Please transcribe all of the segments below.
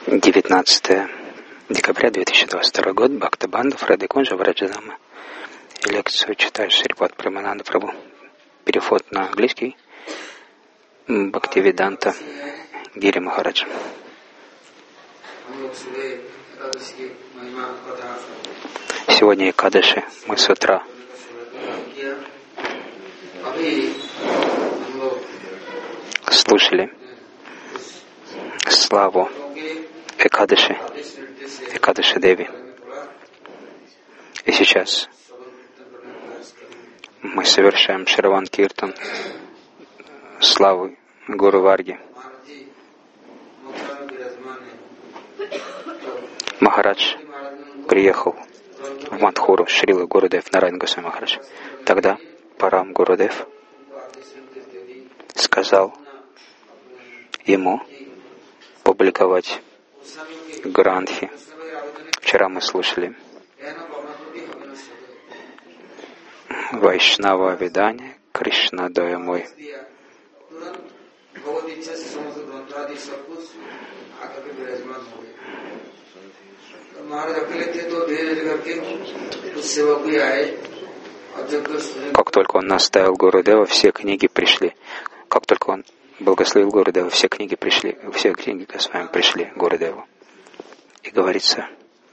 19 декабря 2022 год. Бхактабандха, Радхикунджа, Враджадама. Лекцию читает Шрипад Премананда Прабху. Переход на английский. Бхактивиданта Гири Махарадж. Сегодня Экадаши. Мы с утра слушали славу Экадаши Деви. И сейчас мы совершаем Шраван Киртан славы Гуру Варги. Махарадж приехал в Мадхуру, Шрила Гурудев, Нараян Госвами Махарадж. Тогда Парам Гурудев сказал ему публиковать грантхи. Вчера мы слушали Вайшнава Видание, Кришна Доя мой. Как только он наставил Гурудева, все книги пришли. Как только он благословил Гурудева, все книги с вами пришли Гурудеву. И говорится,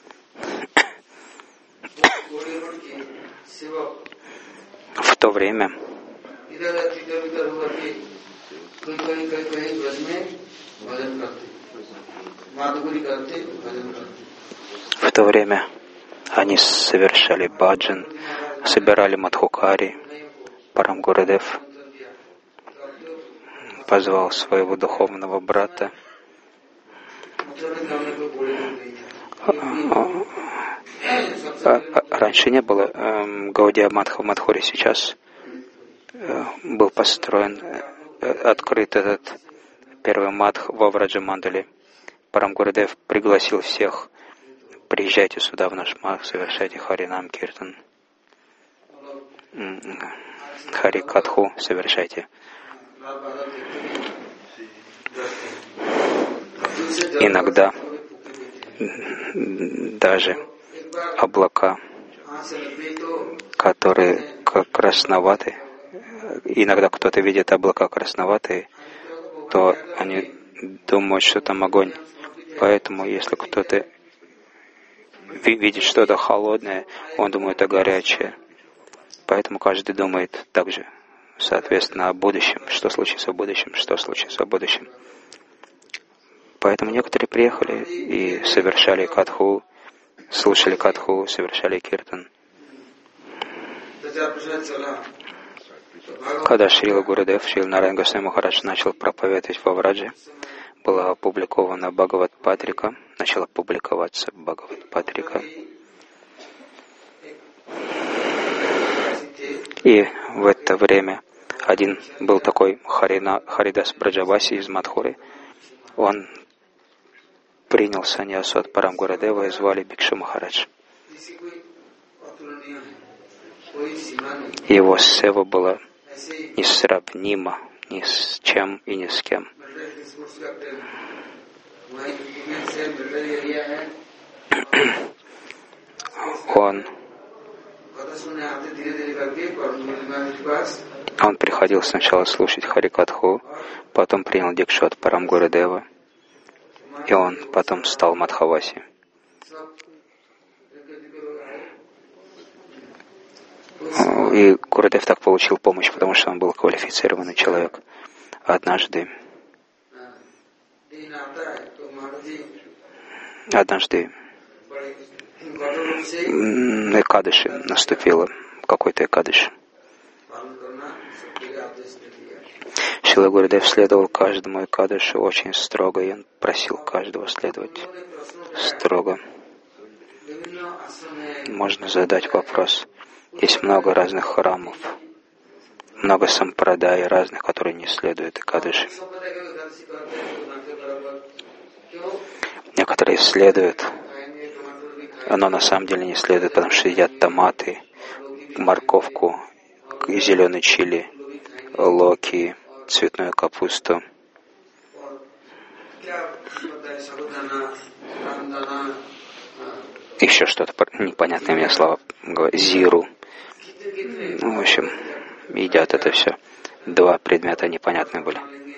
в то время они совершали баджан, собирали мадхукари. Парам Гурудев позвал своего духовного брата. Раньше не было Гаудия Мадха в Мадхуре, сейчас был построен, открыт этот первый Мадх во Враджамандале. Парам Гурудев пригласил всех: приезжайте сюда в наш Мадх, совершайте Харинам Киртан, Хари Катху совершайте. Иногда даже облака, которые красноваты, иногда кто-то видит облака красноватые, то они думают, что там огонь. Поэтому, если кто-то видит что-то холодное, он думает о горячее. Поэтому каждый думает также, соответственно, о будущем. Что случится в будущем, что случится в будущем. Поэтому некоторые приехали и совершали катху, слушали катху, совершали киртан. Когда Шрила Гурудев, Шрила Нараян Госвами Махарадж начал проповедовать во Врадже, была опубликована Бхагават-патрика, начала публиковаться Бхагават-патрика. И в это время один был такой Харидас Браджаваси из Мадхуры. Он принял саньясу от Парам Гурудева и звали Бикшу Махарадж. Его сева была несравнима ни с чем и ни с кем. Он приходил сначала слушать Харикатху, потом принял дикшу от Парам Гурудева, и он потом стал Мадхаваси. И Гурудев так получил помощь, потому что он был квалифицированный человек. Однажды Экадаши наступило, какой-то Экадаши. Шрила Гурудев следовал каждому Экадаши очень строго, и он просил каждого следовать строго. Можно задать вопрос. Есть много разных храмов, много сампрадай разных, которые не следуют Экадаши. Некоторые следуют, но на самом деле не следует, потому что едят томаты, морковку, зеленый чили, локи, цветную капусту. Еще что-то непонятное мне слово, зиру. Ну, в общем, едят это все. Два предмета непонятные были.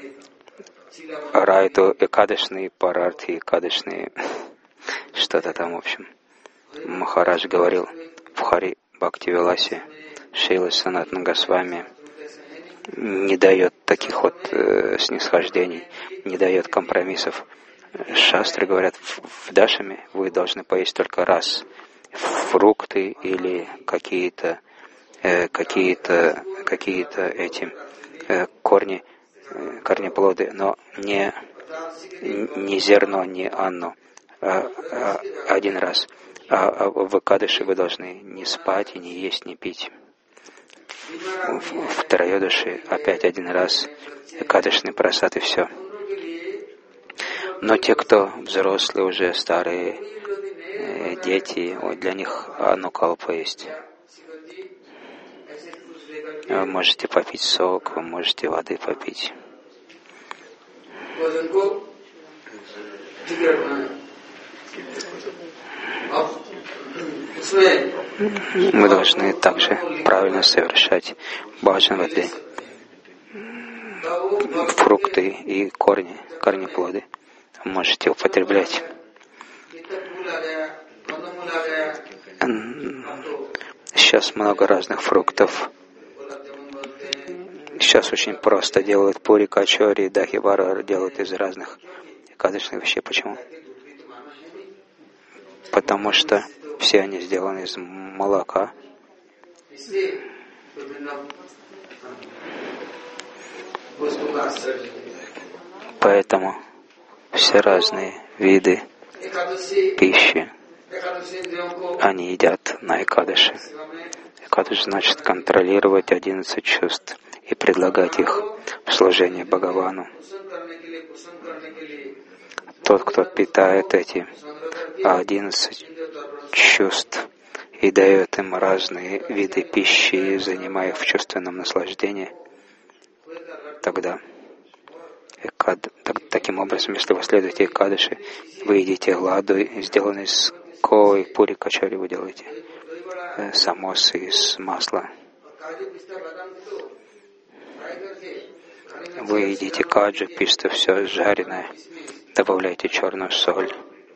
Райту экадышный, парарти экадышный, что-то там, в общем. Махарадж говорил в Хари Бхактивиласе, Шрила Санатана Госвами не дает таких вот снисхождений, не дает компромиссов. Шастры говорят, в дашами вы должны поесть только раз фрукты или какие-то эти корнеплоды, но не зерно, не анну, один раз. А в Экадыши вы должны не спать, и не есть, не пить. В Троёдаши опять один раз Экадышный прасад и все. Но те, кто взрослые, уже старые, дети, для них анукалпа есть. Вы можете попить сок, вы можете воды попить. Мы должны также правильно совершать баджан в этот день. Фрукты и корнеплоды можете употреблять. Сейчас много разных фруктов. Сейчас очень просто делают пури, качори, дахи-вара делают из разных экадышных вещей. Почему? Потому что все они сделаны из молока. Поэтому все разные виды пищи они едят на Экадаши. Экадаши значит контролировать 11 чувств и предлагать их в служении Бхагавану. Тот, кто питает эти 11 чувств и дает им разные виды пищи, занимая их в чувственном наслаждении, тогда таким образом, если вы следуете Экадаши, вы едите ладу, сделанный из кои, пури, качори вы делаете, самосы из масла. Вы едите каджу, писту, все жареное, добавляете черную соль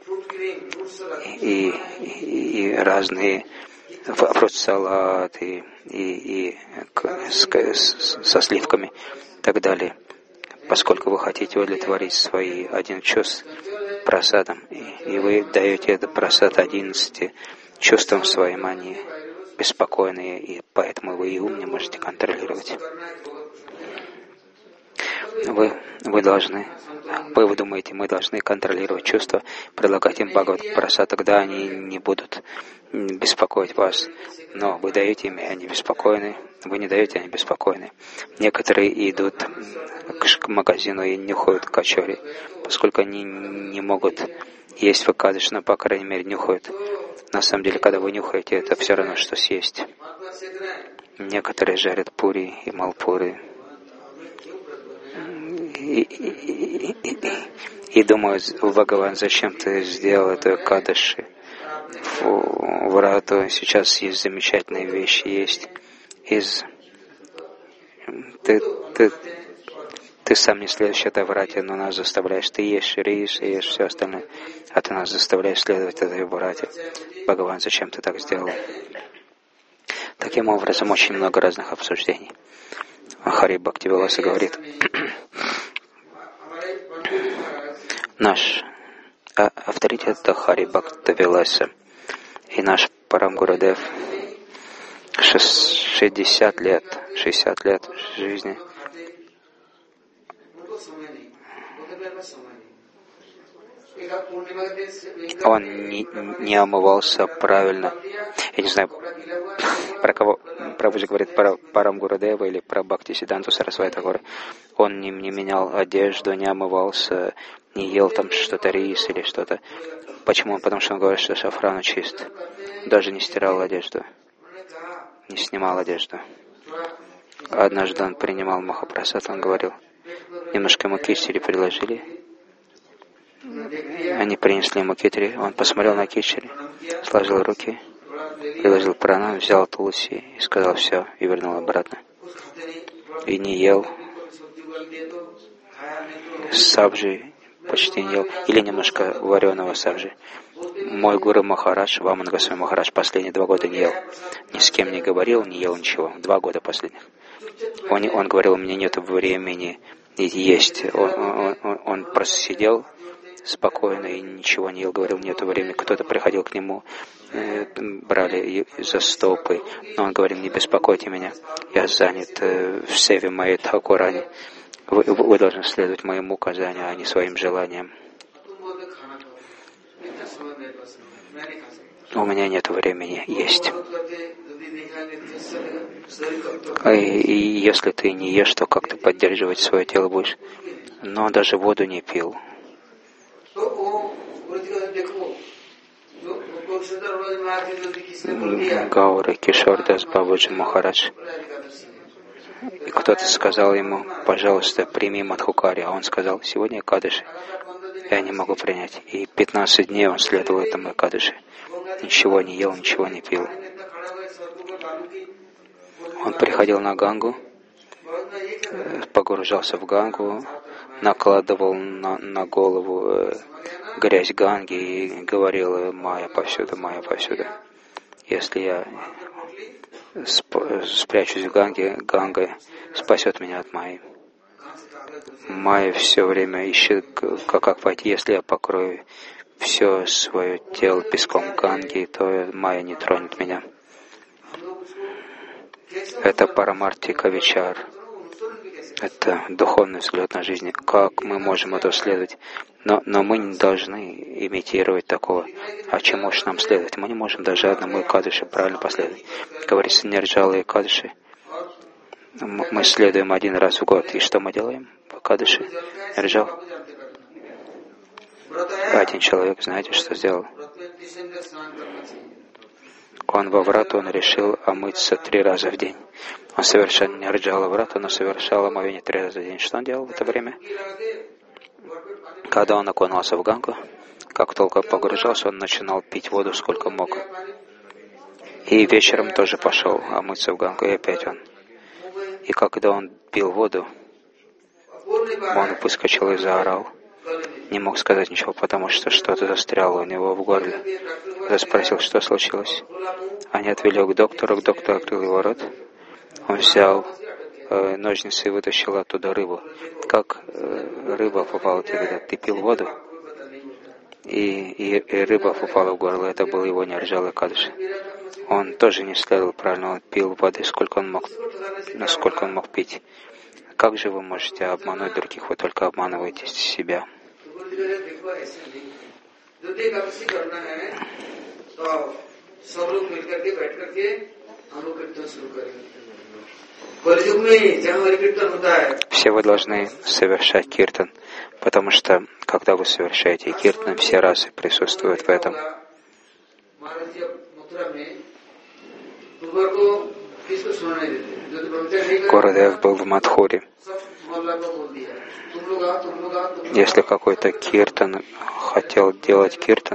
и разные фрукт-салат и со сливками и так далее. Поскольку вы хотите удовлетворить свои 11 чувств прасадом, и вы даете этот прасад 11 чувствам своим, они беспокойные, и поэтому вы и ум не можете контролировать. Вы думаете, мы должны контролировать чувства, предлагать им Бхагават прасад, тогда они не будут беспокоить вас. Но вы даете им, и они беспокойны. Вы не даете, они беспокойны. Некоторые идут к магазину и нюхают качори, поскольку они не могут есть в Экадаши, но, по крайней мере, нюхают. На самом деле, когда вы нюхаете, это все равно, что съесть. Некоторые жарят пури и малпуры. И думают, Бхагаван, зачем ты сделал это Экадаши? В Врату сейчас есть замечательные вещи, есть ты сам не следуешь этой Врате, но нас заставляешь, ты ешь рис, ешь все остальное, а ты нас заставляешь следовать этой Врате. Бхагаван, зачем ты так сделал? Таким образом, очень много разных обсуждений. Хари Бхактивиласа говорит, наш авторитет это Хари Бхактивиласа, и наш Парам Гурудев 60 лет жизни. Он не омывался правильно. Я не знаю, про кого Прабхуджи говорит, про Парам Гурудева или про Бхактисиддханту Сарасвати Такура. Он не менял одежду, не омывался, не ел там что-то, рис или что-то. Почему? Потому что он говорит, что шафран чист. Даже не стирал одежду, не снимал одежду. Однажды он принимал Махапрасад, он говорил, немножко ему кистили предложили, Они принесли ему кичри, он посмотрел на кичри, сложил руки, приложил пранам, взял тулси и сказал все, и вернул обратно. И не ел сабжи, почти не ел, или немножко вареного сабжи. Мой гуру Махарадж, Ваман Госвами Махарадж, последние 2 года не ел. Ни с кем не говорил, не ел ничего. 2 года последних. Он говорил, у меня нет времени есть. Он просто сидел спокойно и ничего не ел, говорил, нет времени. Кто-то приходил к нему, брали за стопы, но он говорил, не беспокойте меня, я занят в севе моей Тхакурани. Вы должны следовать моим указаниям, а не своим желаниям. У меня нет времени есть. И если ты не ешь, то как ты поддерживать свое тело будешь? Но он даже воду не пил. Гаура Кишордас Бабаджи Махарадж. И кто-то сказал ему, пожалуйста, прими Мадхукари. А он сказал, сегодня Экадаши. Я не могу принять. И 15 дней он следовал этому Экадаши. Ничего не ел, ничего не пил. Он приходил на Гангу, погружался в Гангу, накладывал на голову грязь Ганги и говорил, Майя повсюду, Майя повсюду. Если я спрячусь в Ганге, Ганга спасет меня от Майи. Майя все время ищет, как пойти. Если я покрою все свое тело песком Ганги, то Майя не тронет меня. Это Парамартика Вичар. Это духовный взгляд на жизнь. Как мы можем это следовать? Но мы не должны имитировать такого. А чему же нам следовать? Мы не можем даже одному Экадаши правильно последовать. Говорится, Нирджала Экадаши. Мы следуем 1 раз в год. И что мы делаем в Экадаши? Нирджал. Один человек, знаете, что сделал? Он во врату, он решил омыться 3 раза в день. Он совершенно не Нирджала врату, но совершал омовение 3 раза в день. Что он делал в это время? Когда он окунулся в Гангу, как только погружался, он начинал пить воду сколько мог. И вечером тоже пошел омыться в Гангу, и опять он. И когда он пил воду, он выскочил и заорал. Не мог сказать ничего, потому что что-то застряло у него в горле. Я спросил, что случилось. Они отвели его к доктору открыл его рот. Он взял ножницы и вытащил оттуда рыбу. Как рыба попала тебе? Ты пил воду? И рыба попала в горло. Это был его Нирджала Экадаши. Он тоже не следовал правильно. Он пил воды, насколько он мог пить. Как же вы можете обмануть других? Вы только обманываете себя. Все вы должны совершать киртан, потому что, когда вы совершаете киртан, все расы присутствуют в этом. Гурудев был в Мадхуре. Если какой-то киртан хотел делать киртан,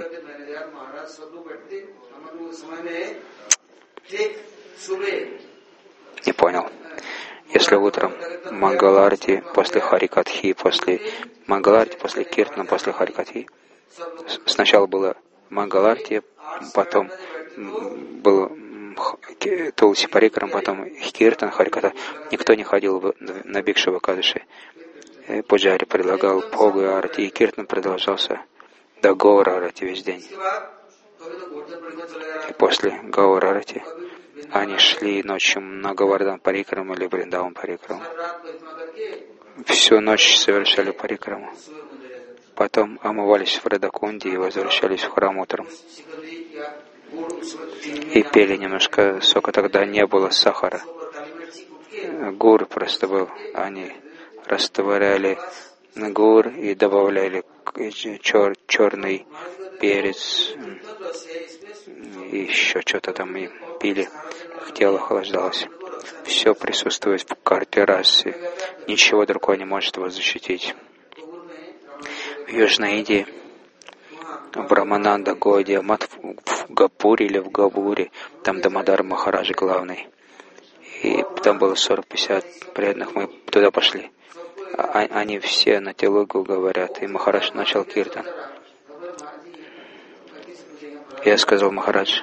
не понял. Если утром Мангаларти, после Харикатхи, после Мангаларти, после киртана, после Харикатхи, сначала было Мангаларти, потом был Тулси Парикрам, потом киртан, Хариката. Никто не ходил на Бикшу Экадаши. Пуджари предлагал Богу Арати, и киртан продолжался до Гаура Арати весь день. И после Гаура Арати они шли ночью на Гавардан Парикрам или Вриндаван Парикрам. Всю ночь совершали Парикраму. Потом омывались в Радакунде и возвращались в храм утром. И пели немножко сока. Тогда не было сахара. Гур просто был. Они растворяли гур и добавляли черный перец и еще что-то там и пили. Их тело охлаждалось. Все присутствует в карте расы. Ничего другого не может вас защитить. в Южной Индии, в Рамананда Годи, в Гапуре или в Гавуре, там Дамодар Махарадж главный. И там было 40-50 преданных, мы туда пошли. Они все на телугу говорят, и Махарадж начал киртан. Я сказал: Махарадж,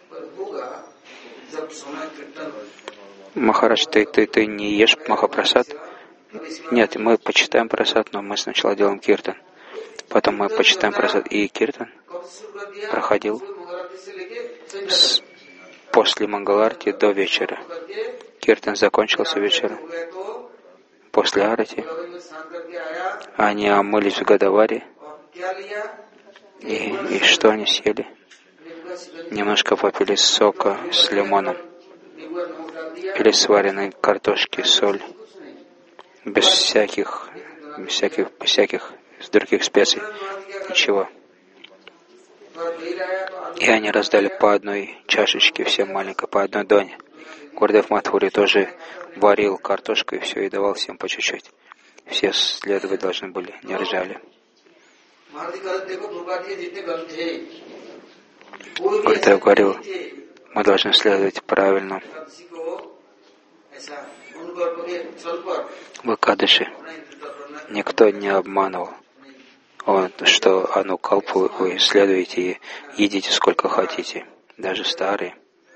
ты не ешь Махапрасад? Нет, мы почитаем прасад, но мы сначала делаем киртан. Потом мы почитаем прасад. И киртан проходил после Мангаларти до вечера. Киртан закончился вечером. После арати они омылись в Гадаваре. И что они съели? Немножко попили сока с лимоном. Или сваренной картошки, соль. Без всяких других специй. Ничего. И они раздали по одной чашечке, всем маленько, по одной доне. Гурдев Матхури тоже варил картошку и все, и давал всем по чуть-чуть. Все следовать должны были, не ржали. Гурдев говорил, мы должны следовать правильно. В Экадаши никто не обманывал. Что Анукалпу вы следуете и едите сколько хотите, даже старые.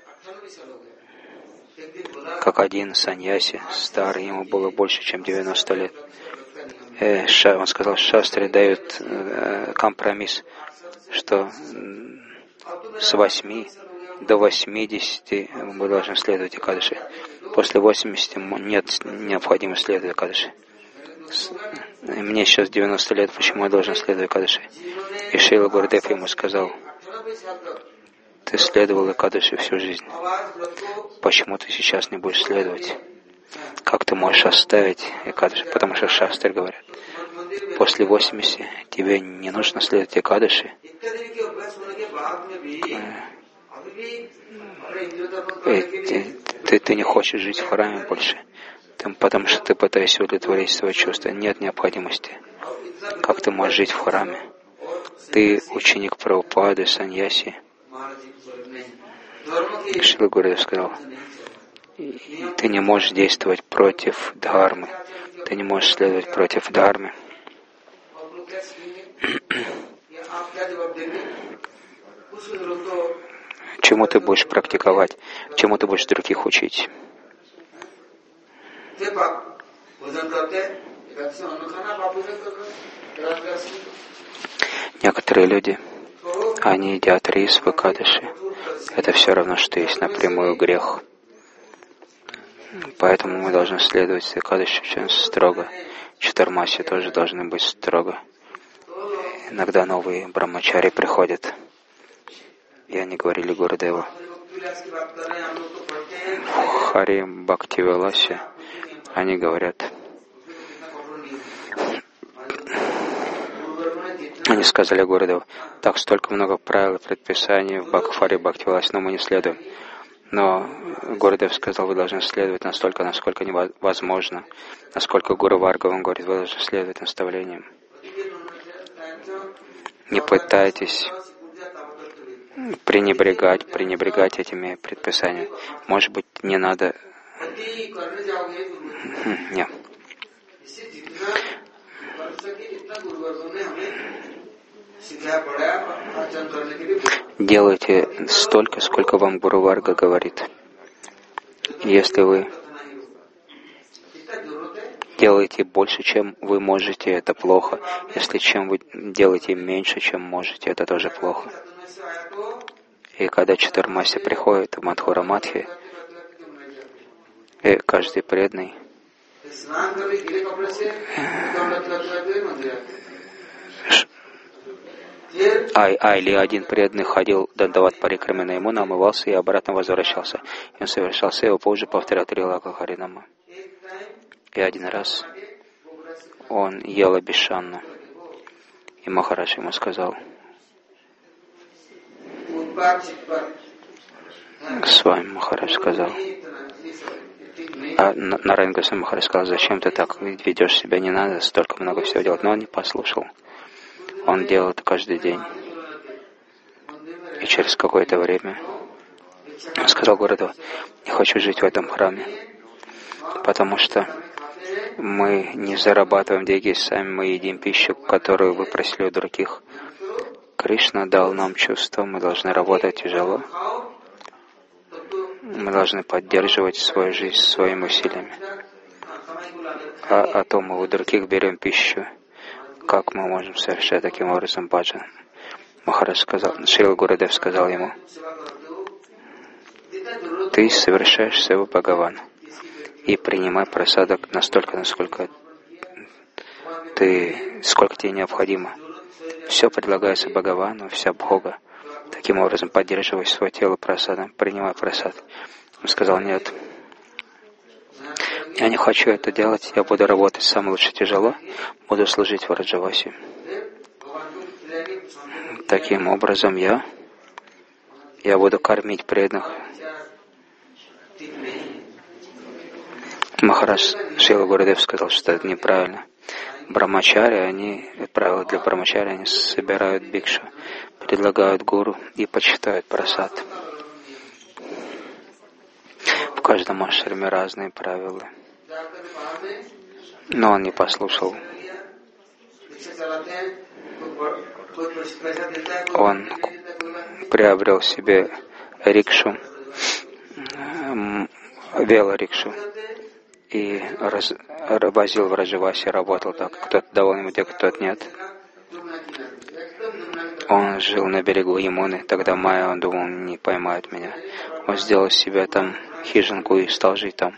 Как один саньяси, старый, ему было больше, чем 90 лет. Он сказал, шастры дают компромисс, что с 8 до 80 мы должны следовать Экадаши. После 80 нет необходимости следовать Экадаши. Мне сейчас 90 лет, почему я должен следовать Экадаши? И Шрила Гурдев ему сказал, ты следовал Экадаши всю жизнь. Почему ты сейчас не будешь следовать? Как ты можешь оставить Экадаши? Потому что шастры говорят, после 80 тебе не нужно следовать Экадаши. Ты не хочешь жить в храме больше, потому что ты пытаешься удовлетворить свои чувства. Нет необходимости. Как ты можешь жить в храме? Ты ученик Прабхупады, саньяси. Шрила Гурдев сказал, ты не можешь действовать против дхармы. Ты не можешь следовать против дхармы. Чему ты будешь практиковать? Чему ты будешь других учить? Некоторые люди, они едят рис в Экадаши. Это все равно, что есть напрямую грех. Поэтому мы должны следовать Экадаши очень строго. Чатурмаси тоже должны быть строго. Иногда новые брамачари приходят. И они говорили Гурдеву, в Хари Бхакти Виласе они говорят, они сказали Гурдеву, так столько много правил и предписаний в Хари Бхакти Виласе, но мы не следуем. Но Гурдев сказал, вы должны следовать настолько, насколько невозможно, насколько Гуру Варга, он говорит, вы должны следовать наставлениям. Не пытайтесь пренебрегать этими предписаниями. Может быть, не надо... Нет. Делайте столько, сколько вам Гуру Варга говорит. Если вы делаете больше, чем вы можете, это плохо. Если чем вы делаете меньше, чем можете, это тоже плохо. И когда Чатурмаси приходит в Мадхура Матхи, и каждый преданный или один преданный ходил Дандават Парикрамена, ему намывался и обратно возвращался. И он совершал севу, позже повторял Трилака Харинама. И один раз он ел обешанну. И Махарадж ему сказал, с вами Махарадж сказал. А Нараян Госвами Махарадж сказал, зачем ты так ведешь себя, не надо столько много всего делать. Но он не послушал. Он делал это каждый день. И через какое-то время он сказал городу: «Я хочу жить в этом храме, потому что мы не зарабатываем деньги сами, мы едим пищу, которую вы просили у других. Кришна дал нам чувство, мы должны работать тяжело, мы должны поддерживать свою жизнь своими усилиями. А то мы у других берем пищу. Как мы можем совершать таким образом баджан?» Махарадж сказал, Шрила Гурудев сказал ему: «Ты совершаешь севу Бхагавана и принимай прасадок настолько, насколько тебе необходимо. Все предлагается Бхагавану, вся Бхога. Таким образом, поддерживай свое тело прасадом, принимай прасад». Он сказал: «Нет, я не хочу это делать, я буду работать самое лучше тяжело, буду служить в Враджавасе. Таким образом, я буду кормить преданных». Махарадж Шрила Гурудев сказал, что это неправильно. Брамачари, правило для брамачари, они собирают бикшу, предлагают гуру и почитают прасад. В каждом ашраме разные правила. Но он не послушал. Он приобрел себе рикшу, велорикшу, и возил в Раджавасе, работал так. Кто-то давал ему денег, кто-то нет. Он жил на берегу Ямуны. Тогда Майя, он думал, не поймает меня. Он сделал себе там хижинку и стал жить там.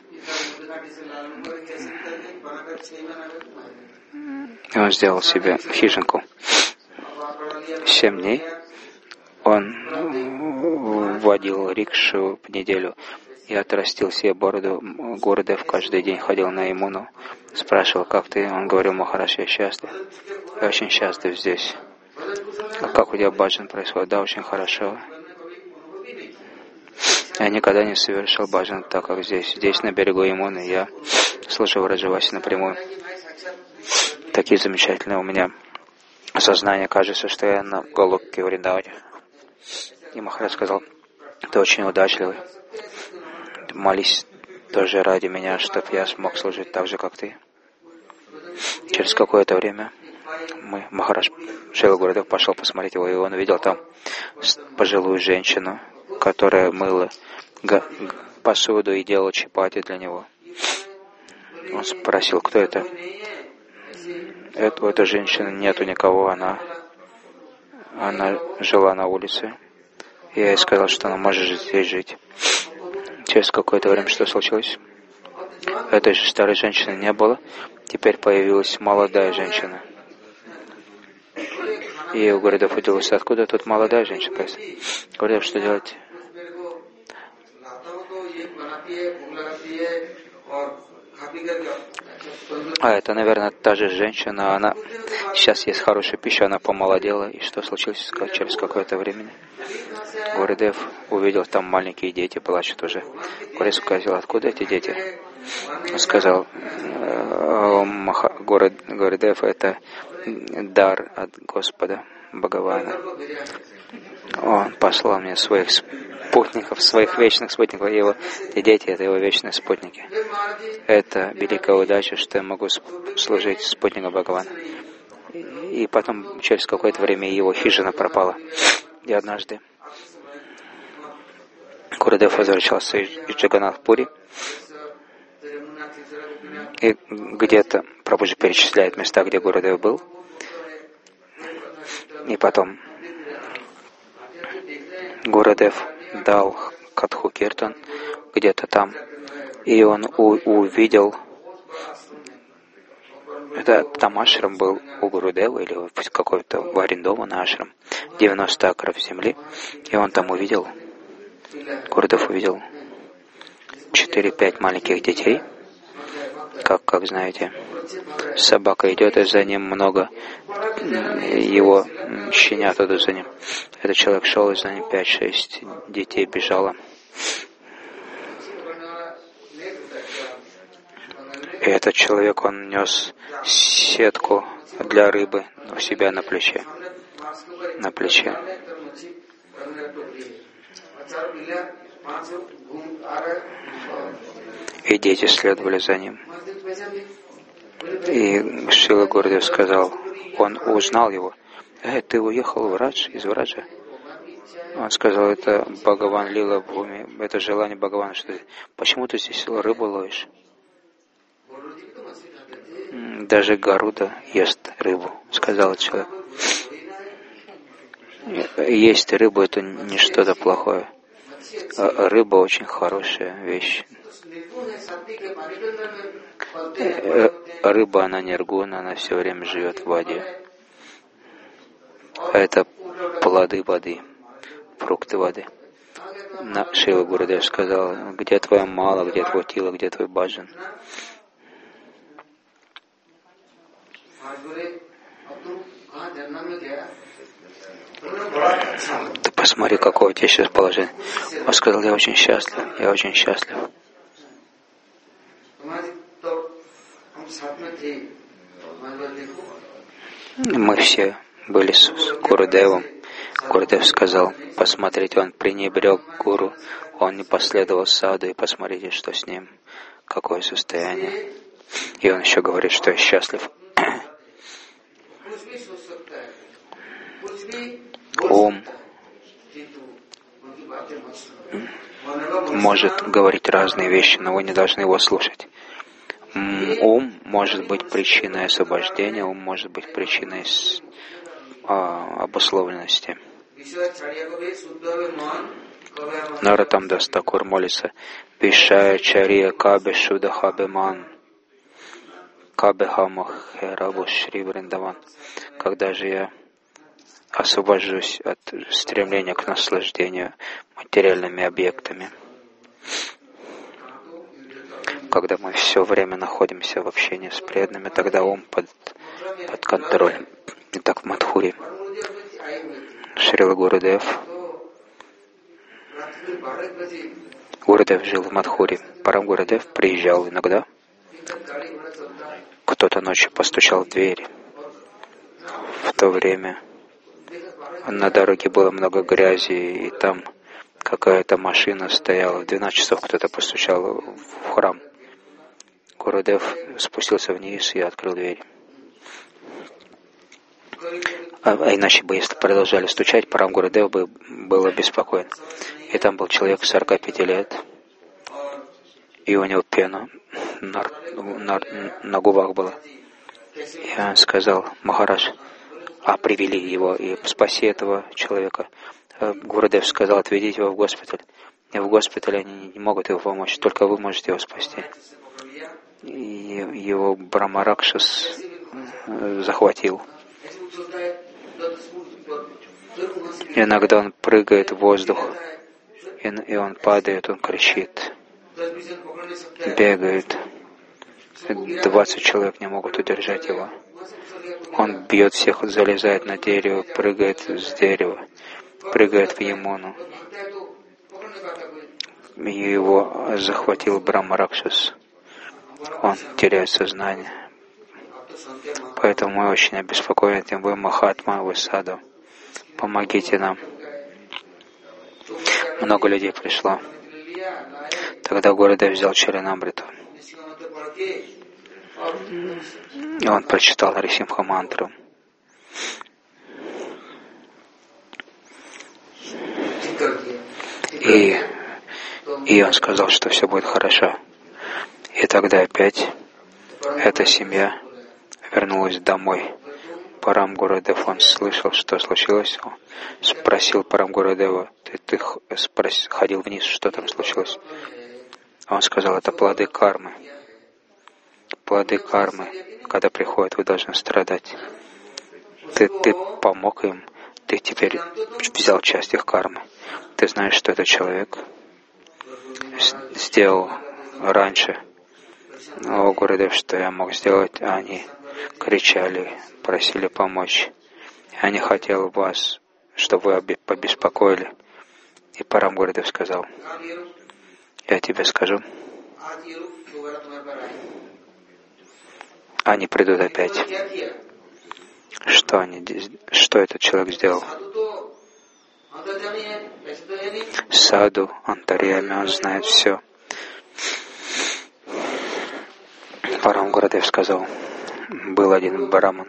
И он сделал себе хижинку. 7 дней он водил рикшу в неделю и отрастил себе бороду. Гурудев каждый день ходил на Ямуну, спрашивал: «Как ты?» Он говорил: «Махарадж, я счастлив. Я очень счастлив здесь». «А как у тебя баджан происходит?» «Да, очень хорошо. Я никогда не совершил баджан так, как здесь. Здесь, на берегу Ямуны, я служу в Раджавасе напрямую. Такие замечательные у меня осознания. Кажется, что я на Галокке в Вриндаване». И Махарадж сказал: «Ты очень удачливый. Молись тоже ради меня, чтобы я смог служить так же, как ты». Через какое-то время Махарадж Шрила Гурудев пошел посмотреть его, и он увидел там пожилую женщину, которая мыла посуду и делала чапати для него. Он спросил: «Кто это?» У этой женщины нету никого, она жила на улице. Я ей сказал, что она может здесь жить. Через какое-то время что случилось? Этой же старой женщины не было. Теперь появилась молодая женщина. И у Гурудев удивился: «Откуда тут молодая женщина появилась?» Гурудев: «Что делать?» Это, наверное, та же женщина. Она сейчас ест хорошую пищу, она помолодела. И что случилось через какое-то время? Гурудев увидел, там маленькие дети плачут уже. Гурудев сказал: «Откуда эти дети?» Он сказал: «Гурудев — это дар от Господа Бхагавана. Он послал мне своих спутников, своих вечных спутников. И дети — это его вечные спутники. Это великая удача, что я могу служить спутником Бхагавана». И потом, через какое-то время, его хижина пропала. И однажды Гурудев возвращался из Джаганнатх-Пури, и где-то Прабхуджи перечисляет места, где Гурудев был. И потом Гурудев дал Катху Киртан где-то там, и он увидел, это там ашрам был у Гурудева, или какой-то Вриндавана ашрам, 90 акров земли, и он там увидел, Гурудев увидел 4-5 маленьких детей, как знаете, собака идет, и за ним много его щенят идут за ним. Этот человек шел, и за ним 5-6 детей бежало. И этот человек, он нес сетку для рыбы у себя на плече. На плече. И дети следовали за ним. И Шрила Гурудев сказал, он узнал его. Ты уехал в Радж, из Враджа? Он сказал, это Бхагаван Лила Бхуми, это желание Бхагавана, что почему ты здесь рыбу ловишь? Даже Гаруда ест рыбу, сказал человек. Есть рыбу — это не что-то плохое. Рыба очень хорошая вещь. Рыба, она ниргуна, она все время живет в воде. Это плоды воды, фрукты воды. Шрила Гурудев сказал, где твоя мала, где твой тила, где твой баджан? Ты посмотри, какое у тебя сейчас положение. Он сказал, я очень счастлив, я очень счастлив. Мы все были с Гурудевом. Гурудев сказал, посмотрите, он пренебрег гуру, он не последовал саду, и посмотрите, что с ним, какое состояние. И он еще говорит, что я счастлив. Ум может говорить разные вещи, но вы не должны его слушать. Ум может быть причиной освобождения, ум может быть причиной обусловленности. Наратам Дас Такур молится: Вишая Чария Кабе Шуда Хабеман Кабе Хамахерабу Шри Вриндаван. Когда же я освобожусь от стремления к наслаждению материальными объектами? Когда мы все время находимся в общении с преданными, тогда ум под контролем. Итак, в Мадхури Шрила Гурудев жил в Мадхури. Парам Гурудев приезжал иногда. Кто-то ночью постучал в двери. В то время на дороге было много грязи, и там какая-то машина стояла. В 12 часов кто-то постучал в храм. Гурудев спустился вниз и открыл дверь. А иначе бы, если продолжали стучать, Парам Гурудев был обеспокоен. И там был человек 45 лет, и у него пена на губах была. И он сказал: Махарадж, привели его, и спаси этого человека. Гурудев сказал: отведите его в госпиталь. И в госпитале они не могут его помочь, только вы можете его спасти. И его Брахмаракшас захватил. Иногда он прыгает в воздух, и он падает, он кричит, бегает. 20 человек не могут удержать его. Он бьет всех, залезает на дерево, прыгает с дерева, прыгает в Ямуну. Его захватил Брахмаракшас. Он теряет сознание. Поэтому мы очень обеспокоены тем, вы Махатма, вы Саду. Помогите нам. Много людей пришло. Тогда Гурудев взял Чаринамриту. И он прочитал Нарисимха мантру. И он сказал, что все будет хорошо. И тогда опять эта семья вернулась домой. Парам Гурудев, он слышал, что случилось. Он спросил Парам Гурудева: ты ходил вниз, что там случилось? Он сказал: это плоды кармы. Плоды кармы, когда приходят, вы должны страдать. Ты помог им, ты теперь взял часть их кармы. Ты знаешь, что этот человек сделал раньше. О, Гурудев, что я мог сделать? Они кричали, просили помочь. Я не хотел вас, чтобы вы побеспокоили. И Парам Гурудев сказал: я тебе скажу. они придут опять. Что этот человек сделал? Саду, антарьями, он знает все. Парам Гурадев сказал, был один браман.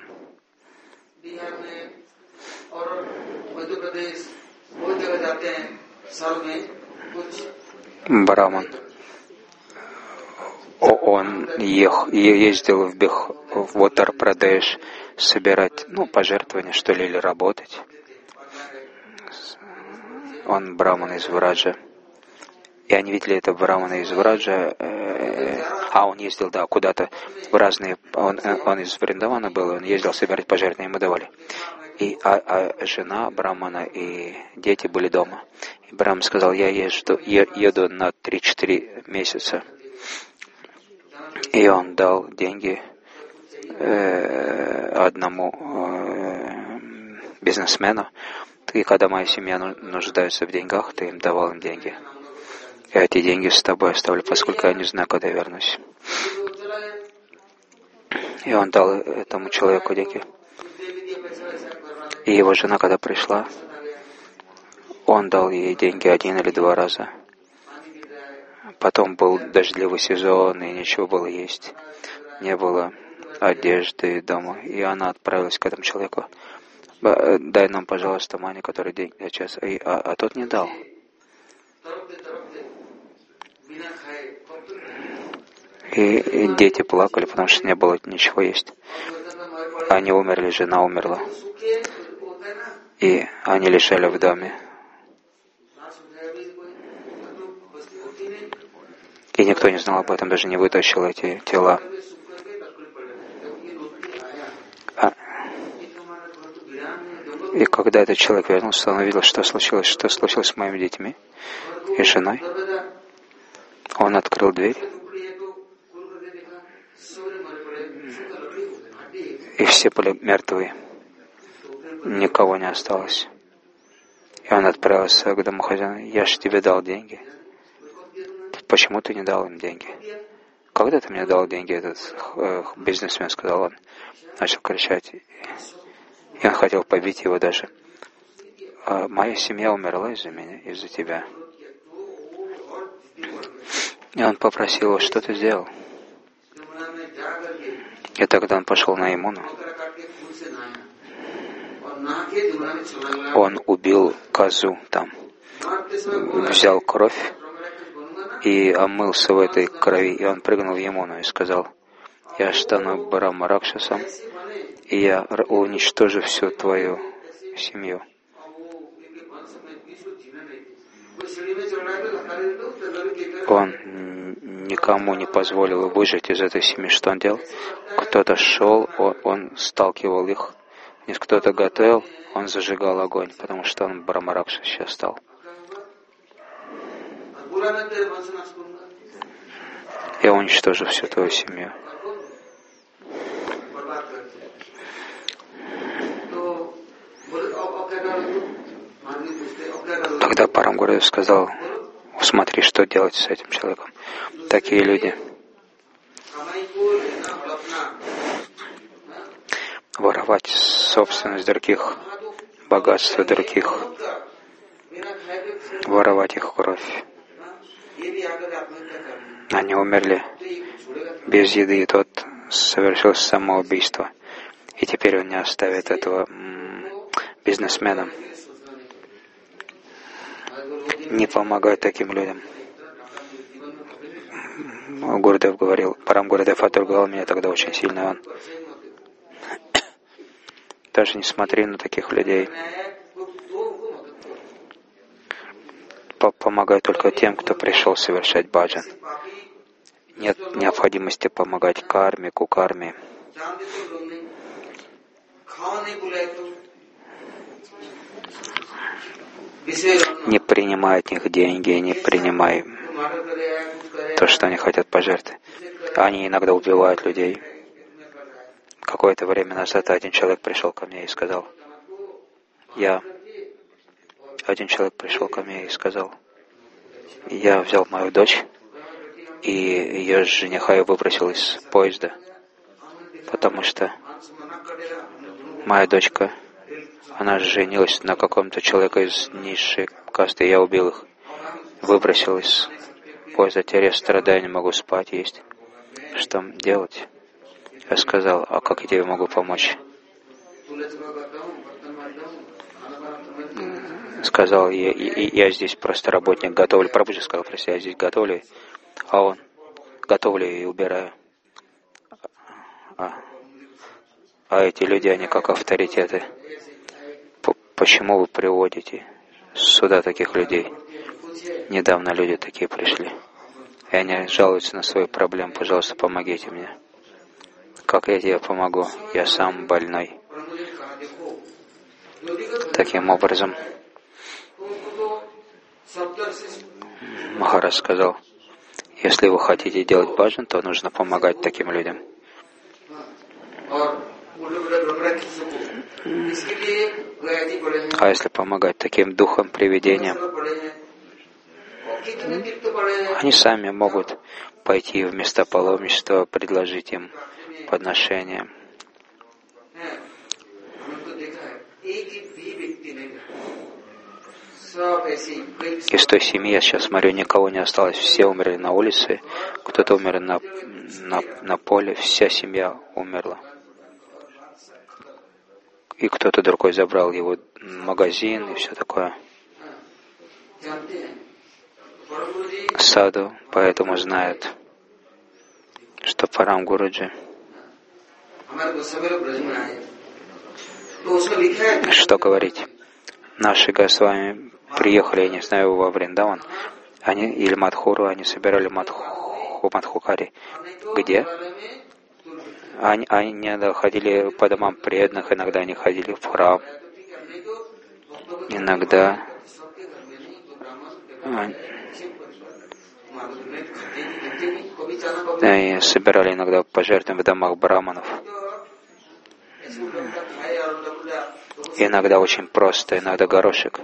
Браман. Он ездил в Уттар-Прадеш собирать, пожертвования, что ли, или работать. Он браман из Враджа. И они видели это брамана из Враджа. Он ездил, куда-то в разные... Он из Вриндавана был, он ездил собирать пожертвования, ему давали. Жена брамана и дети были дома. И Браман сказал, я еду на 3-4 месяца. И он дал деньги одному бизнесмену. И когда моя семья нуждается в деньгах, ты им давал им деньги. Я эти деньги с тобой оставлю, поскольку я не знаю, когда я вернусь. И он дал этому человеку деньги. И его жена, когда пришла, он дал ей деньги 1 или 2 раза. Потом был дождливый сезон, и нечего было есть. Не было одежды дома. И она отправилась к этому человеку. Дай нам, пожалуйста, мани, который день час. А тот не дал. И дети плакали, потому что не было ничего есть. Они умерли, жена умерла. И они лежали в доме. И никто не знал об этом, даже не вытащил эти тела. И когда этот человек вернулся, он увидел, что случилось с моими детьми и женой. Он открыл дверь, и все были мертвы. Никого не осталось. И он отправился к домохозяину. Я же тебе дал деньги. Почему ты не дал им деньги? Когда ты мне дал деньги, этот бизнесмен, сказал он. Начал кричать. И он хотел побить его даже. Моя семья умерла из-за меня, из-за тебя. И он попросил его, что ты сделал? И тогда он пошел на Ямуну. Он убил козу там, взял кровь и омылся в этой крови. И он прыгнул в Ямуну и сказал, я стану Брахма Ракшасом, и я уничтожу всю твою семью. Он никому не позволил выжить из этой семьи. Что он делал? Кто-то шел, он сталкивал их. Если кто-то готовил, он зажигал огонь, потому что он Брахма Ракша сейчас стал. Я уничтожу всю твою семью. Тогда Парам Гурадев сказал, смотри, что делать с этим человеком. Такие люди. Воровать собственность других, богатство других, воровать их кровь. Они умерли без еды, и тот совершил самоубийство. И теперь он не оставит этого бизнесмена. Не помогай таким людям. Гурдев говорил, Парам Гурадев отругал меня тогда очень сильно. Он даже не смотри на таких людей. Помогай только тем, кто пришел совершать баджан. Нет необходимости помогать карме, кукарме. Не принимай от них деньги, не принимай то, что они хотят пожертвовать. Они иногда убивают людей. Какое-то время назад один человек пришел ко мне и сказал, я взял мою дочь, и ее жениха я выбросил из поезда, потому что моя дочка, она женилась на каком-то человеке из низшей касты, я убил их, выбросил из поезда, теперь я страдаю, не могу спать, есть. Что делать? Я сказал, а как я тебе могу помочь? Сказал, я здесь просто работник, готовлю. Прабхуджи сказал, прости, я здесь готовлю, а он готовлю и убираю. А эти люди, они как авторитеты. Почему вы приводите сюда таких людей? Недавно люди такие пришли. И они жалуются на свои проблемы. Пожалуйста, помогите мне. Как я тебе помогу? Я сам больной. Таким образом, Махарадж сказал, если вы хотите делать баджан, то нужно помогать таким людям. А если помогать таким духам, привидениям, они сами могут пойти в места паломничества, предложить им подношения. Из той семьи, я сейчас смотрю, никого не осталось. Все умерли на улице, кто-то умер на поле, вся семья умерла. И кто-то другой забрал его магазин и все такое. Саду поэтому знает, что Парам Гуруджи, что говорить. Наши Госвами приехали, я не знаю, во Вриндаван, они или Мадхуру, они собирали Мадхукари. Где? Они иногда ходили по домам преданных, иногда они ходили в храм. Иногда и собирали иногда пожертвования в домах браманов. Иногда очень просто, иногда горошек.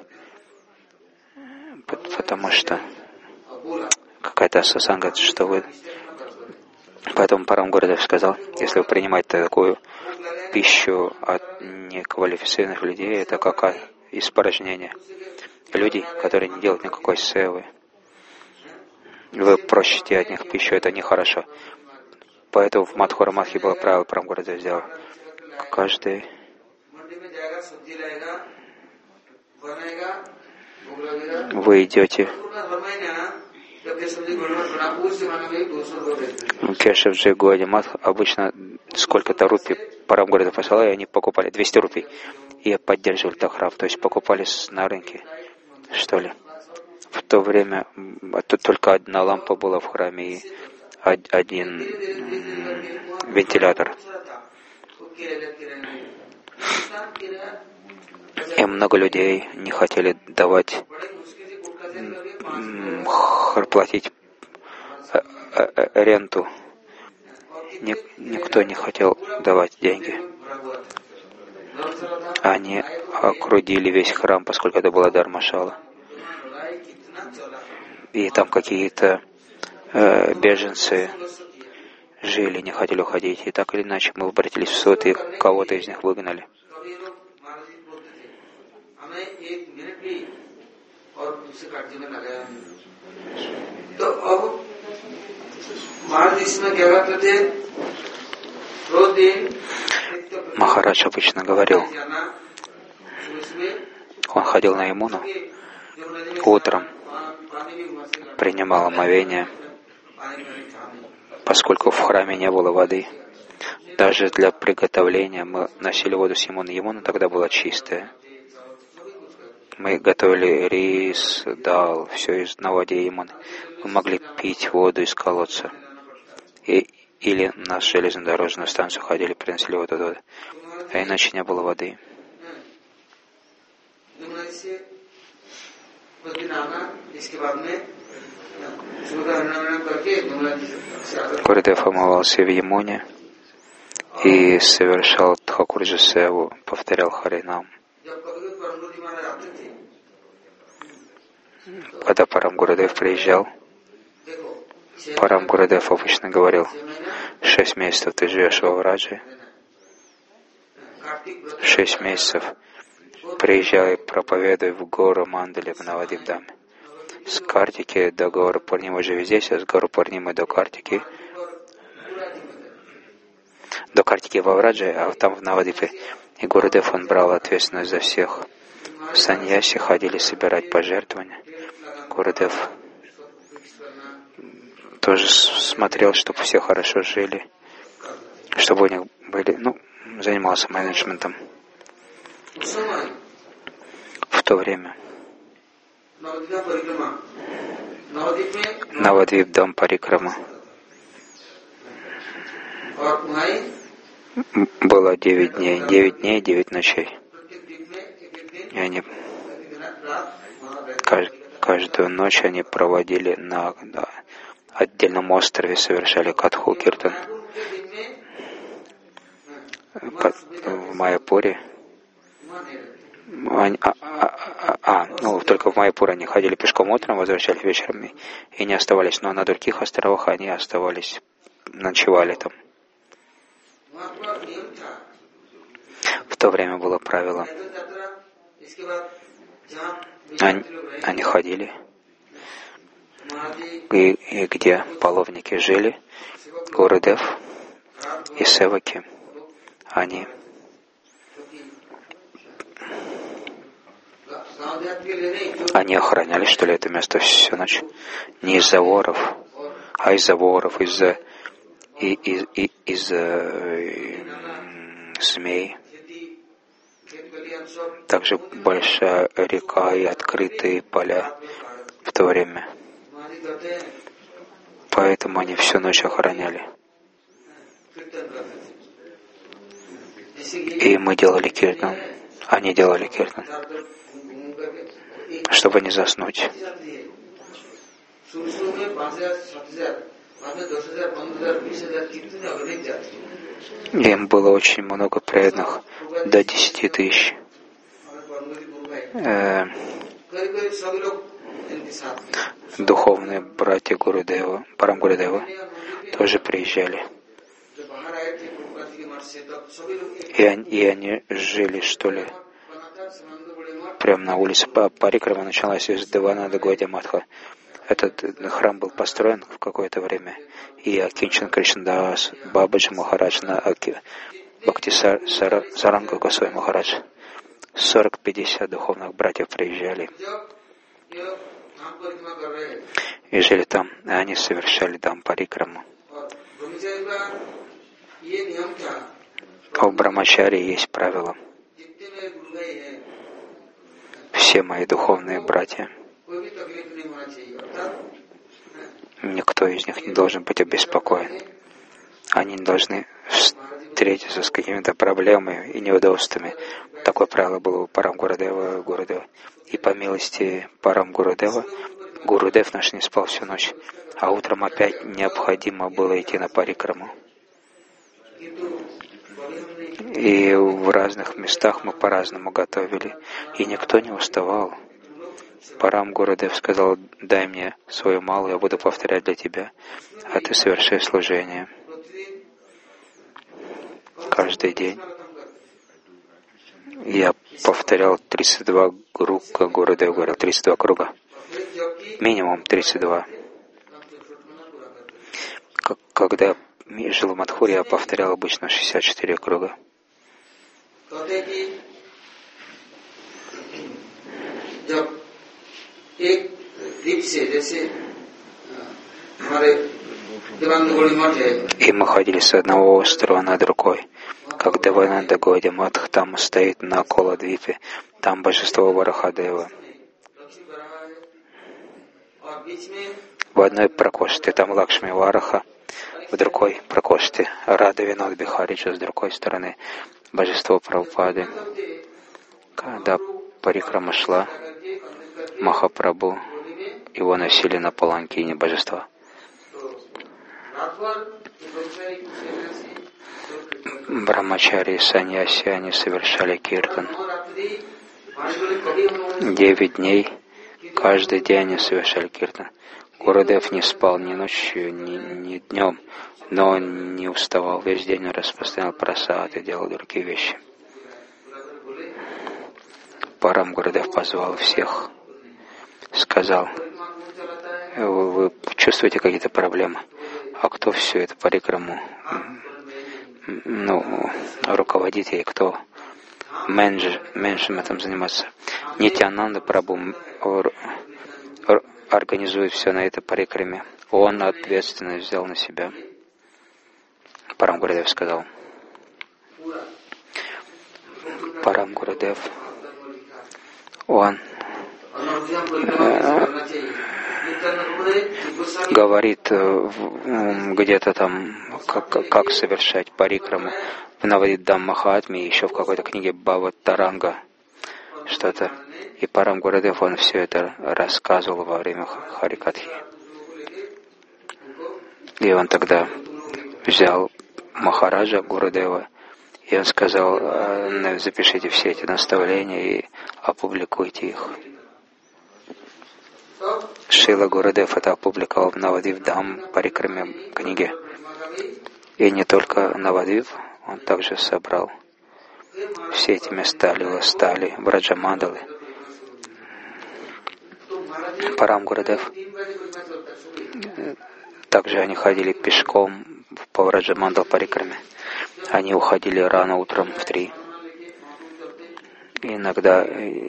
Потому что какая-то сасанга, что вы... Поэтому Парам Гурудев сказал, если вы принимаете такую пищу от неквалифицированных людей, это как испражнение. Люди, которые не делают никакой севы, вы просите от них пищу, это нехорошо. Поэтому в Мадхура Мадхи было правило, Парам Гурудев сделал. Каждый вы идете Кешевджи Гуадимат, обычно сколько-то рупий Парам Гурудев посылал, и они покупали 200 рупий и поддерживали Тахрав, то есть покупали на рынке, что ли. В то время тут только одна лампа была в храме и один вентилятор. И много людей не хотели давать, платить ренту. Никто не хотел давать деньги. Они окружили весь храм, поскольку это была Дharmashала. И там какие-то беженцы жили, не хотели уходить. И так или иначе мы обратились в суд, и кого-то из них выгнали. Махарадж обычно говорил, он ходил на Ямуну, утром принимал омовение, поскольку в храме не было воды. Даже для приготовления мы носили воду с Ямуны. Ямуна тогда была чистая. Мы готовили рис, дал, все на воде Ямуны. Мы могли пить воду из колодца. Или на железнодорожную станцию ходили, принесли воду туда. А иначе не было воды. Гурудев омывался в Ямуне и совершал Тхакурджи севу, повторял Харинам. Когда Парам Гурудев приезжал, Парам Гурудев обычно говорил, 6 месяцев ты живешь во Враджи, 6 месяцев приезжал и проповедуя в гору Мандали в Навадвипдаме. С Картики до горы Пурнимы живет здесь, а с горы Пурнимы до Картики во Враджи, а там в Навадвипе. И Гурудев, он брал ответственность за всех. Саньяси ходили собирать пожертвования. Гурудев тоже смотрел, чтобы все хорошо жили, чтобы у них были, занимался менеджментом. В то время Навадвип-дам Парикрама было 9 дней, 9 ночей. И они каждую ночь они проводили на отдельном острове, совершали Катху Киртан. В Майяпуре. Только в Майяпур они ходили пешком утром, возвращались вечером и не оставались. Но на других островах они оставались, ночевали там. В то время было правило. Они ходили, и где половники жили, Гурудев и севаки, они охраняли, что ли, это место всю ночь. Не из-за воров, а из-за воров, из-за змей. Также большая река и открытые поля в то время. Поэтому они всю ночь охраняли. И мы делали киртан. Они делали киртан, чтобы не заснуть. Им было очень много преданных, до 10 тысяч. Духовные братья Гурудева, Парам Гурудева, тоже приезжали. И они жили, что ли, прямо на улице. Парикрама началась из Деванада Гаудия Матха. Этот храм был построен в какое-то время. И Акинчан Кришнадас, Бабаджи Махарадж, Бхакти Саранга Госвами Махарадж. 40-50 духовных братьев приезжали и жили там. И они совершали там парикраму. У Брамачари есть правило. Все мои духовные братья, никто из них не должен быть обеспокоен. Они не должны встретиться с какими-то проблемами и неудобствами. Такое правило было у Парам Гурудева. И по милости Парам Гурудева, Гурудев наш не спал всю ночь, а утром опять необходимо было идти на парикраму. И в разных местах мы по-разному готовили, и никто не уставал. Парам Гурудев сказал: дай мне свою малую, я буду повторять для тебя, а ты соверши служение. Каждый день я повторял 32 круга, Гурудев говорил, 32 круга. Минимум 32. Когда я жил в Мадхуре, я повторял обычно 64 круга. И мы ходили с одного острова на другой. Как Девананда Гаудия Матх, там стоит на Коладвипе, там божество Варахадева. В одной Пракоште там Лакшми Вараха, в другой Пракоште Рада Винод Бихариджа, с другой стороны божество Прабхупады. Когда парикрама шла, Махапрабху, его носили на паланкине божества. Брамачари и саньяси, они совершали киртан. 9 дней, каждый день они совершали киртан. Гурудев не спал ни ночью, ни днем, но он не уставал. Весь день он распространял прасад и делал другие вещи. Парам Гурудев позвал всех, сказал: вы чувствуете какие-то проблемы? А кто всю эту парикраму руководит ей, кто менеджером занимается? Нитьянанда Прабху организует все на этой парикраме. Он ответственность взял на себя. Парам Гурудев сказал. Парам Гурудев, он говорит где-то там, как совершать парикраму в Навадиддам Махатме, еще в какой-то книге Бхаватаранга, что-то. И Парам Гурудев, он все это рассказывал во время Харикатхи. И он тогда взял Махараджа Гурудева, и он сказал: запишите все эти наставления и опубликуйте их. Шрила Гурудев это опубликовал в Навадвип-Дхам Парикраме книге. И не только Навадвип, он также собрал все эти места, Лила-Стали, Браджамандалы. Парам Гурудев. Также они ходили пешком по Браджамандал Парикраме. Они уходили рано утром в 3. Иногда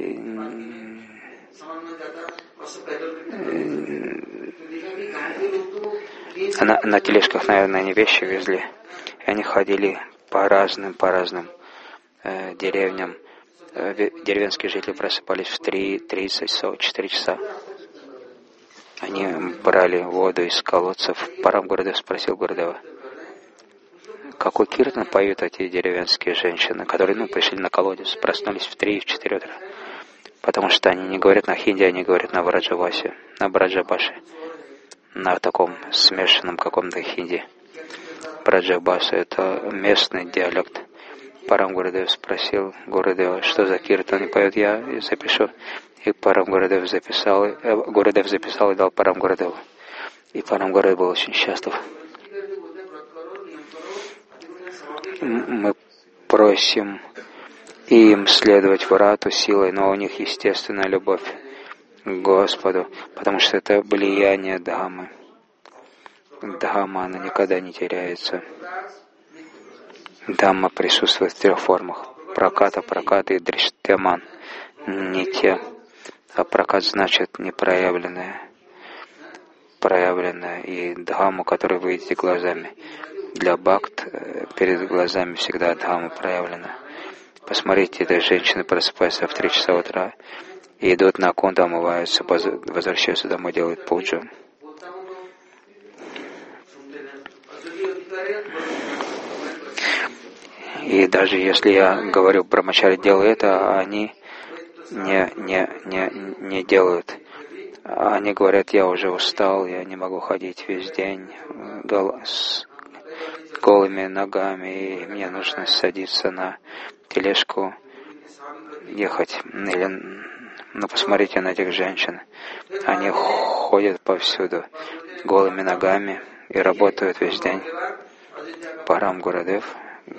на тележках, наверное, они вещи везли. И они ходили по разным деревням. Деревенские жители просыпались в 3:30, 4 часа. Они брали воду из колодцев. Парам Гурудев спросил Гурудева: какой киртан поют эти деревенские женщины, которые пришли на колодец, проснулись в 3 и в 4 утра? Потому что они не говорят на хинди, они говорят на Браджавасе, на Браджабаше, на таком смешанном каком-то хинди. Браджабаса — это местный диалект. Парам Гурудев спросил Гурудева, что за киртан поют, я запишу. И Парам Гурудев записал и дал Парам Гурудеву. И Парам Гурудев был очень счастлив. Мы просим им следовать врату силой, но у них естественная любовь к Господу, потому что это влияние Дхаммы. Дхамма, она никогда не теряется. Дхамма присутствует в 3 формах. Праката и дриштяман. Не те. А пракат значит непроявленное. Проявленное. И Дхамму, которую вы видите глазами. Для бхакт перед глазами всегда Дхамма проявлена. Посмотрите, эти женщины просыпаются в 3 часа утра и идут на кунду, омываются, возвращаются домой, делают пуджу. И даже если я говорю, брамачари, делай это, они не делают. Они говорят: я уже устал, я не могу ходить весь день с голыми ногами, и мне нужно садиться на тележку, ехать. Посмотрите на этих женщин. Они ходят повсюду голыми ногами и работают весь день. Парам Гурудев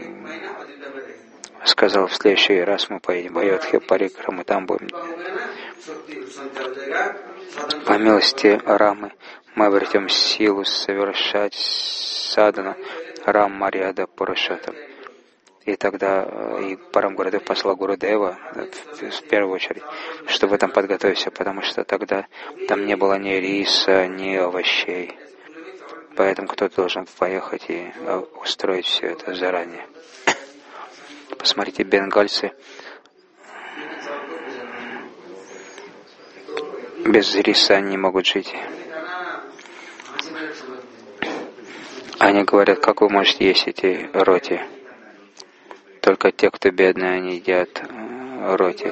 сказал: в следующий раз мы поедем в Айодхи Парикраму, там будем. По милости Рамы мы обретем силу совершать садану Рам Марьяда Пурушоттам. И тогда и Парам Гурудев послал Гурудева в первую очередь, чтобы там подготовиться, потому что тогда там не было ни риса, ни овощей. Поэтому кто-то должен поехать и устроить все это заранее. Посмотрите, бенгальцы без риса не могут жить. Они говорят: как вы можете есть эти роти? Только те, кто бедные, они едят роти.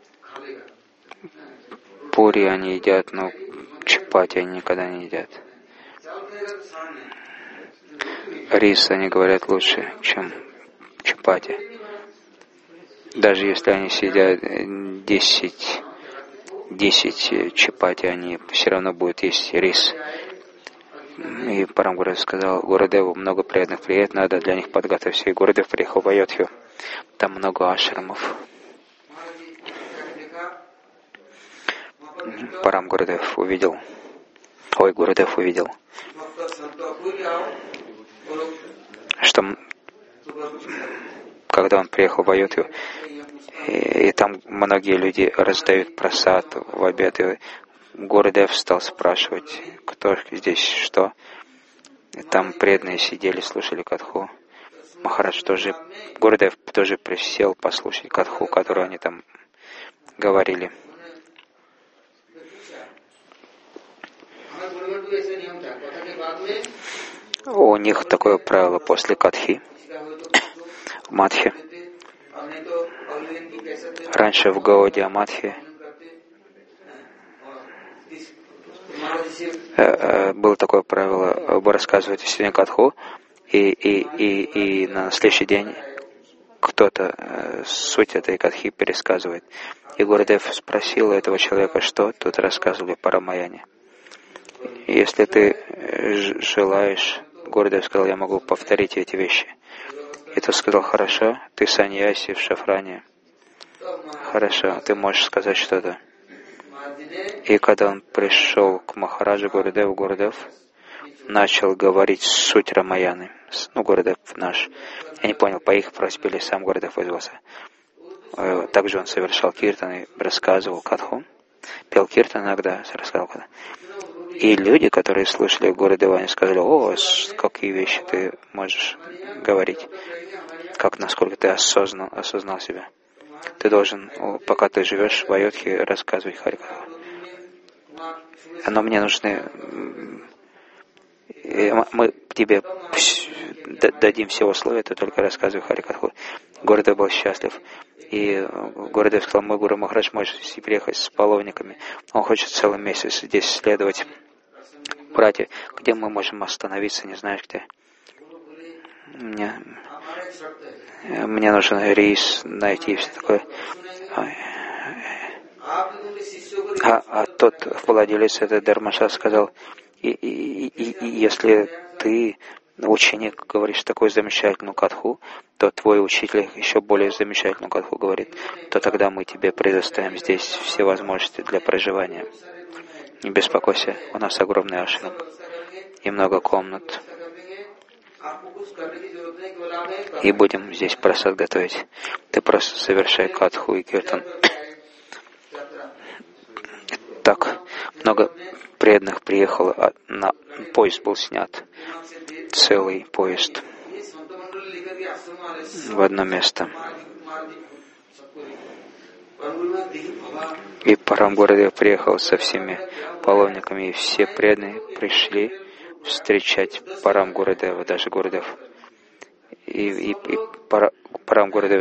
Пури они едят, но чапати они никогда не едят. Рис, они говорят, лучше, чем чапати. Даже если они съедят 10 чапати, они все равно будут есть рис. И Парам Гурудев сказал Гурудеву: много преданных приедет, надо для них подготовиться. И Гурудев приехал в Айодхью. Там много ашрамов. Парам Гурудев увидел, Гурудев увидел, что когда он приехал в Аютью, и там многие люди раздают прасад в обед, и Гурудев стал спрашивать, кто здесь что. И там преданные сидели, слушали катху. Махарадж тоже, Гурудев тоже присел послушать катху, которую они там говорили. У них такое правило после катхи, в Мадхе. Раньше в Гаудия Мадхе было такое правило рассказывать сегодня катху, и на следующий день кто-то суть этой катхи пересказывает. И Гурудев спросил этого человека, что тут рассказывали по Рамаяне. Если ты желаешь, Гурудев сказал, я могу повторить эти вещи. И тот сказал, хорошо, ты саньяси в шафране. Хорошо, ты можешь сказать что-то. И когда он пришел к Махараджу Гурудев начал говорить суть Рамаяны. Гурудев наш. Я не понял, по их просьбе или сам Гурудев вызвался. Также он совершал киртан и рассказывал катху. Пел киртан иногда, рассказывал катху. И люди, которые слышали Гурудева, они сказали, какие вещи ты можешь говорить, насколько ты осознал себя. Ты должен, пока ты живешь в Айодхе, рассказывать Харикатху. Но мне нужны... Мы тебе дадим все условия, ты только рассказывай Харикатху. Гурудев был счастлив. И Гурудев сказал, мой Гуру Махарадж может приехать с половниками. Он хочет целый месяц здесь следовать. Братья, где мы можем остановиться, не знаешь где? Мне нужен рейс найти и все такое. А тот владелец этой Дharmashala сказал, если ты, ученик, говоришь такую замечательную катху, то твой учитель еще более замечательную катху говорит, то тогда мы тебе предоставим здесь все возможности для проживания. Не беспокойся, у нас огромный ашрам и много комнат. И будем здесь прасад готовить. Ты просто совершай катху и киртан. Так, много преданных приехало, поезд был снят. Целый поезд в одно место. И Парам Гурудев приехал со всеми паломниками, и все преданные пришли встречать Парам Гурудева, даже Гурудев. И Парам Гурудеву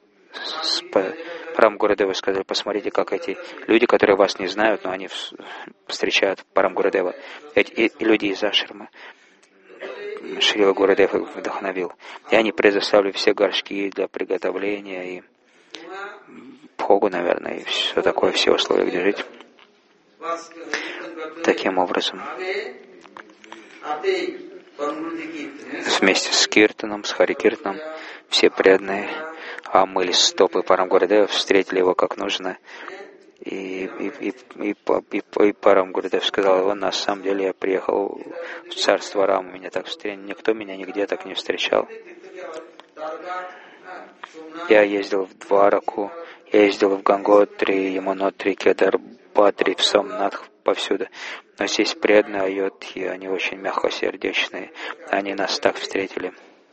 сказали, посмотрите, как эти люди, которые вас не знают, но они встречают Парам Гурудева. Эти люди из ашрамы. Шрила Гурудев их вдохновил. И они предоставили все горшки для приготовления и бхогу, наверное, и все такое, все условия, где жить. Таким образом, вместе с киртаном, с Харикиртаном, все преданные омыли стопы Парам Гурудева, встретили его как нужно. И Парам Гурудев сказал, на самом деле я приехал в царство Раму, меня так встретил, никто меня нигде так не встречал. Я ездил в Двараку, я ездил в Ганготри, Ямунотри, Кедар, Бадри, в Сомнатх, повсюду. Но здесь преданные Айодхи, они очень мягкосердечные, они нас так встретили.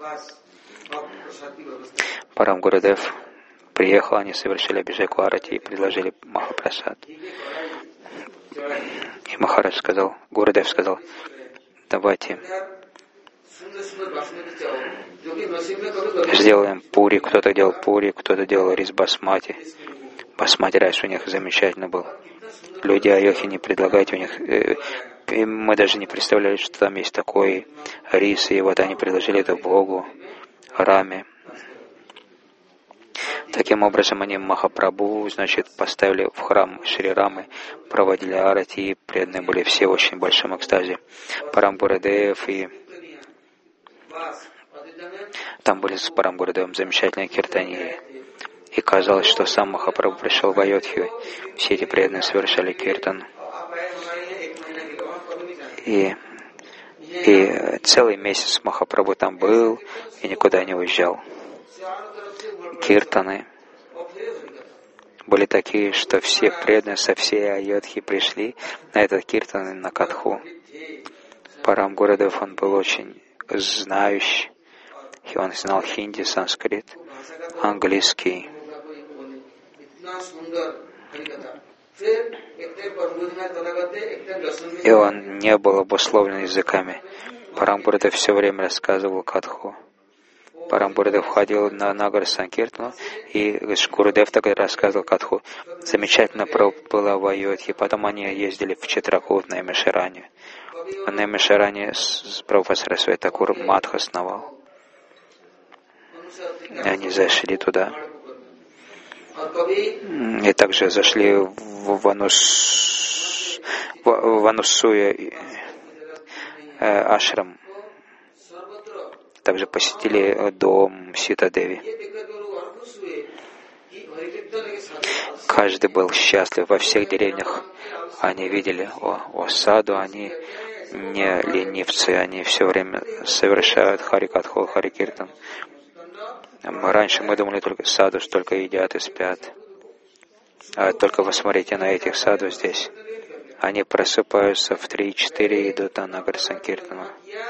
Парам Гурудев приехал, они совершили абхишеку арати и предложили Махапрасад. И Махарадж сказал, Гурудев сказал, давайте сделаем пури. Кто-то делал пури, кто-то делал рис басмати. Басмати райс у них замечательно был. Люди Айохи не предлагайте у них. И мы даже не представляли, что там есть такой рис. И вот они предложили это Богу, Раме. Таким образом, они Махапрабху, поставили в храм Шри Рамы, проводили арати, и преданные были все в очень большом экстазе. Парам Гурудев, и там были с Парам Гурудевым замечательные киртании. И казалось, что сам Махапрабху пришел в Айодхию. Все эти преданные совершали киртан. И целый месяц Махапрабху там был и никуда не уезжал. Киртаны были такие, что все преданные со всей Айодхи пришли на этот киртан и на катху. Парам Гурудев, он был очень знающий, и он знал хинди, санскрит, английский. И он не был обусловлен языками. Парам Гурудев все время рассказывал катху. Парам Гурудев ходил на Нагар Санкиртану, и Гурудев тогда рассказывал катху. Замечательно было в Айодхе. Потом они ездили в Читракут, на Наймишаране. В Наймишаране Прабхупада Сарасвати Такур Мадх основал. Они зашли туда. И также зашли в Анусуя ашрам. Также посетили дом Сита-Деви. Каждый был счастлив. Во всех деревнях они видели, саду, они не ленивцы, они все время совершают харикатху, харикиртан. Раньше мы думали, только саду, что только едят и спят. А только посмотрите на этих саду здесь. Они просыпаются в 3-4 и идут на Нагар Санкиртану.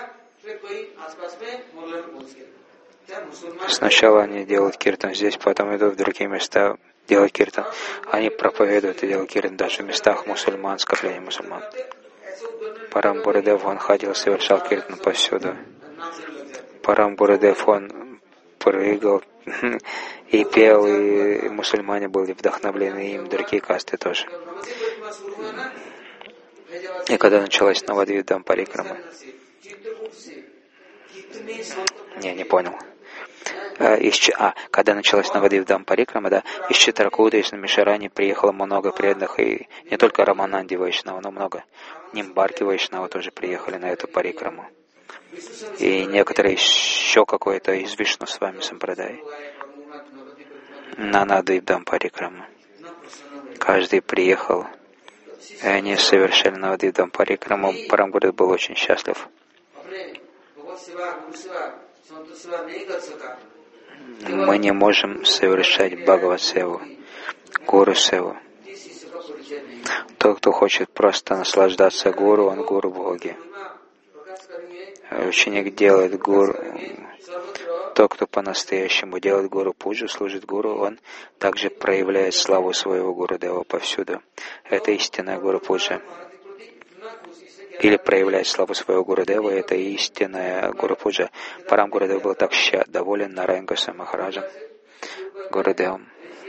Сначала они делают киртан здесь, потом идут в другие места делать киртан. Они проповедуют и делают киртан даже в местах мусульман, скопления мусульман. Парам Гурудев, он ходил, совершал киртан повсюду. Парам Гурудев, он прыгал и пел, и мусульмане были вдохновлены им, другие касты тоже. И когда началась Навадвипа Парикрама, не понял. Когда началась Навадвипа Парикрама, да, из Читракута, из Наймишарани приехало много преданных, и не только Рамананди Вайшнава, но много. Нимбарки Вайшнава тоже приехали на эту Парикраму. И некоторые еще какой-то из Вишну с вами Сампрадай. На Навадвипа Парикрама. Каждый приехал, и они совершали Навадвипа Парикраму. Парам Гурудев был очень счастлив. Мы не можем совершать Бхагават-севу, Гуру-севу. Тот, кто хочет просто наслаждаться Гуру, он Гуру-боги. Ученик делает Гуру. Тот, кто по-настоящему делает Гуру-пуджу, служит Гуру, он также проявляет славу своего Гурудева повсюду. Это истинная Гуру-пуджа. Или проявлять славу своего Гурудева, это истинная Гуру-пуджа. Парам Гурудев был так доволен Нараян Госвами Махараджем, Гурудевом.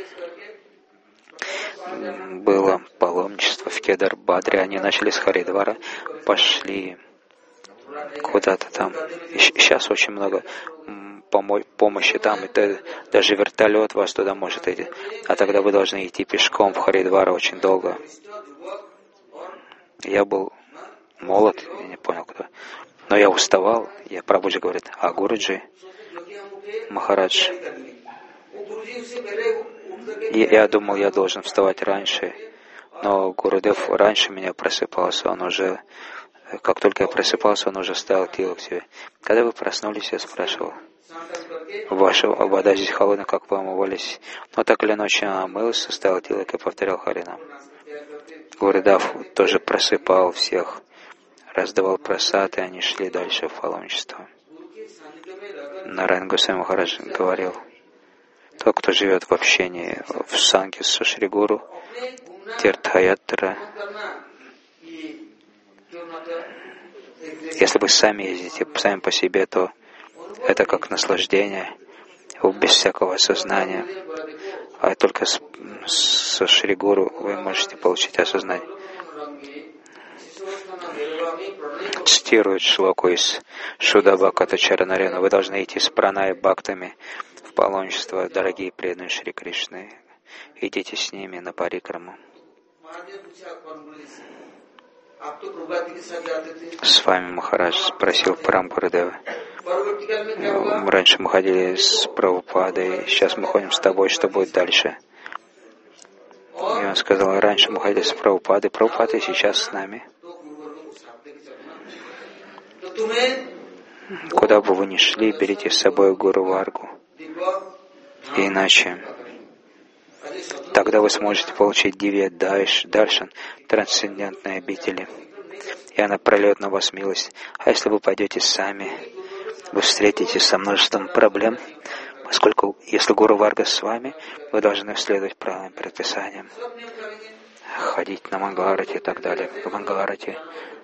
Было паломничество в Кедар-Бадре, они начали с Харидвара, пошли куда-то там. И сейчас очень много помощи там, и даже вертолет вас туда может идти. А тогда вы должны идти пешком в Харидвар очень долго. Я был молод, я не понял кто. Но я уставал, Прабхуджи говорит, а Гуруджи, Махарадж, я думал, я должен вставать раньше, но Гурудев раньше меня просыпался, он уже, как только я просыпался, он уже ставил тилок себе. Когда вы проснулись, я спрашивал, ваша вода здесь холодная, как вы омывались? Но так или иначе омылся, ставил тилок и повторял Харинам. Гурудев тоже просыпал всех, раздавал прасад, и они шли дальше в паломничество. Нараян Госвами Махарадж говорил, тот, кто живет в общении, в санге со Шри Гуру, Тиртхаятра, если вы сами ездите, сами по себе, то это как наслаждение, без всякого сознания. А только со Шри Гуру вы можете получить осознание. Цитирует шлоку из Шудабхаката Чаранарена. Вы должны идти с пранай бхактами в паломничество, дорогие преданные Шри Кришны. Идите с ними на парикраму. С вами Махарадж спросил Парам Гурудева. Раньше мы ходили с Прабхупадой, сейчас мы ходим с тобой, что будет дальше? И он сказал, раньше мы ходили с Прабхупадой, Прабхупада сейчас с нами. Куда бы вы ни шли, берите с собой Гуру Варгу. Иначе тогда вы сможете получить Дивья Даршан, трансцендентной обители, и она прольет на вас милость. А если вы пойдете сами, вы встретитесь со множеством проблем, поскольку если Гуру Варга с вами, вы должны следовать правильным предписаниям, ходить на Мангаларати и так далее. В Мангаларати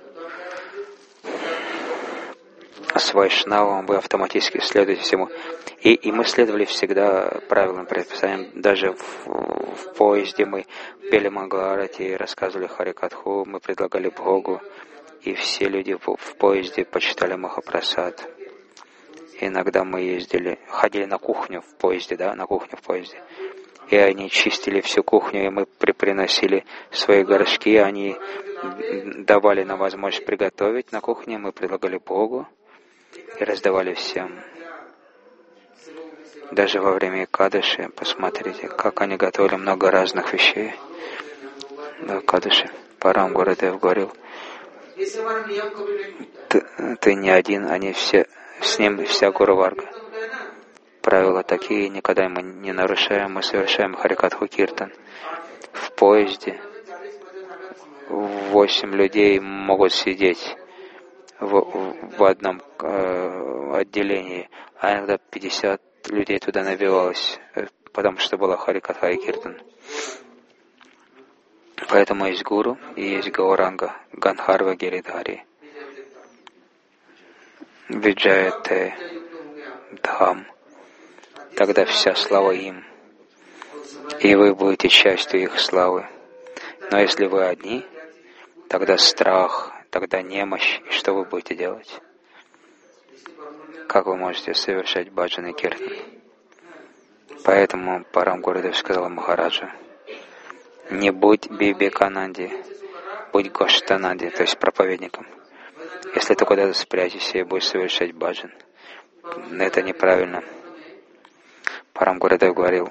с Вайшнавом вы автоматически следуете всему. И мы следовали всегда правилам предписаниям. Даже в поезде мы пели Мангаларати, рассказывали Харикатху, мы предлагали Богу, и все люди в поезде почитали Махапрасад. Иногда мы ходили на кухню в поезде, на кухню в поезде. И они чистили всю кухню, и мы приносили свои горшки, они давали нам возможность приготовить на кухне, мы предлагали Богу и раздавали всем. Даже во время Экадаши, посмотрите, как они готовили много разных вещей. Да, Экадаши. Парам Гурудев говорил, ты не один, они все, с ним вся Гуру Варга. Правила такие, никогда мы не нарушаем, мы совершаем Харикатху Киртан. В поезде 8 людей могут сидеть в одном отделении, а иногда 50 людей туда набивалось, потому что была Харикатха и Киртан. Поэтому есть Гуру и есть Гауранга, Ганхарва Гиридхари, Виджаяте Дхам. Тогда вся слава им, и вы будете частью их славы. Но если вы одни, тогда страх, тогда немощь, и что вы будете делать? Как вы можете совершать баджан и киртан? Поэтому Парам Гурудев сказал Махараджа, не будь Бибекананди, будь Гоштананди, то есть проповедником. Если ты куда-то спрячешься и будешь совершать баджан, это неправильно. Парам Гурудев говорил,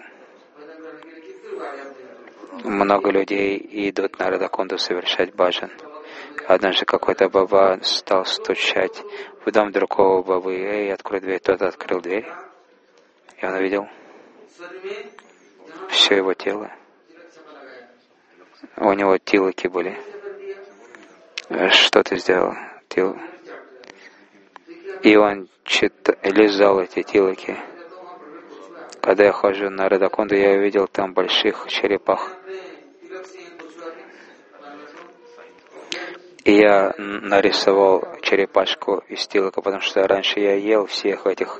много людей идут на Радакунду совершать баджан. Однажды какой-то баба стал стучать в дом другого бабы. «Эй, открой дверь». Тот открыл дверь, и он увидел все его тело. У него тилоки были. Что ты сделал? И он лизал эти тилоки. Когда я хожу на Радакунду, я увидел там больших черепах. И я нарисовал черепашку из тилока, потому что раньше я ел всех этих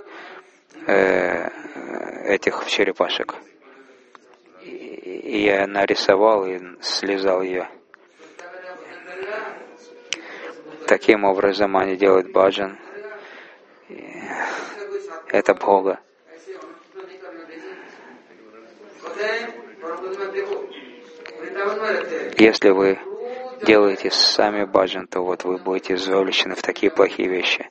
черепашек. И я нарисовал и слезал ее. Таким образом они делают баджан. Это Бога. Если вы делаете сами баджан, то вот вы будете завлечены в такие плохие вещи.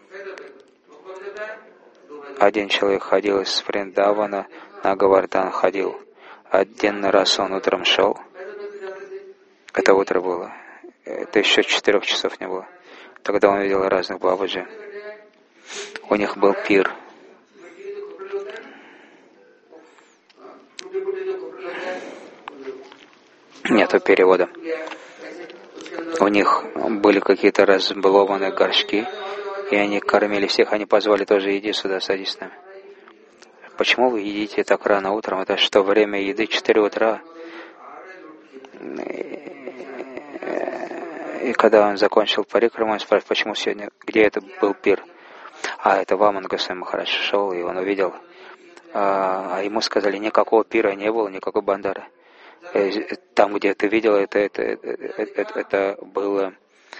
Один человек ходил из Вриндавана на Гавардан ходил. Один раз он утром шел. Это утро было. Это еще 4 часов не было. Тогда он видел разных бабаджи. У них был пир. Нету перевода. У них были какие-то разбалованные горшки, и они кормили всех, они позвали тоже, иди сюда, садись с нами. Почему вы едите так рано утром? Это что, время еды 4 утра? И когда он закончил парикраму, он спрашивает, почему сегодня, где это был пир? Это Ваман Госвами Махарадж шел, и он увидел. А ему сказали, никакого пира не было, никакой бандары. Там, где ты видел, это было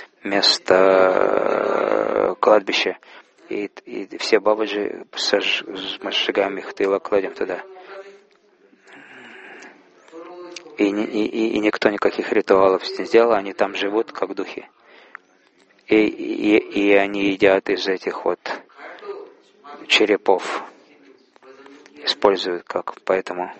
место кладбища. И все бабаджи мы сжигаем их тыло, кладем туда. И никто никаких ритуалов не сделал, они там живут, как духи. И они едят из этих вот черепов используют как. Поэтому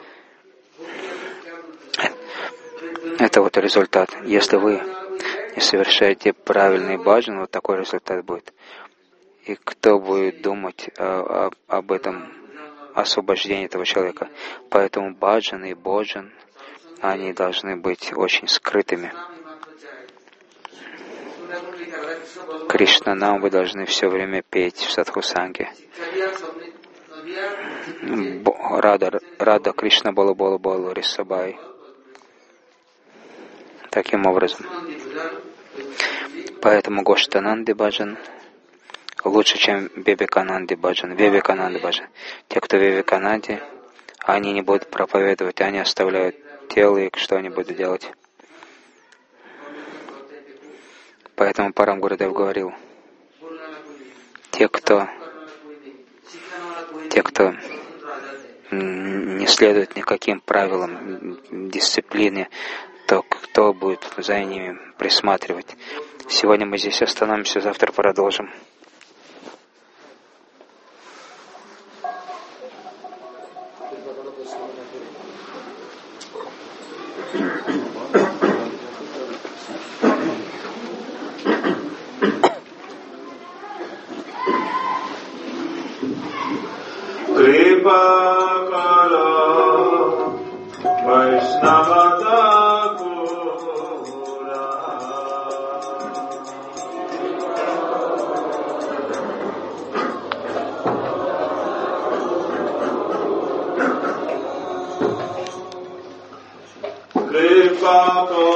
это вот результат. Если вы не совершаете правильный баджан, вот такой результат будет. И кто будет думать об этом освобождении этого человека? Поэтому баджан и боджан, они должны быть очень скрытыми. Кришна нам вы должны все время петь в садхусанге. Рада Кришна Балу Балу Балу Рисабай. Таким образом. Поэтому Гоштананди баджан лучше, чем Вивекананди баджан. Вивекананди баджан. Те, кто в Вивекананде, они не будут проповедовать, они оставляют тело, и что они будут делать. Поэтому Парам Гурудев говорил, те, кто не следует никаким правилам дисциплины, то кто будет за ними присматривать? Сегодня мы здесь остановимся, завтра продолжим. Kripa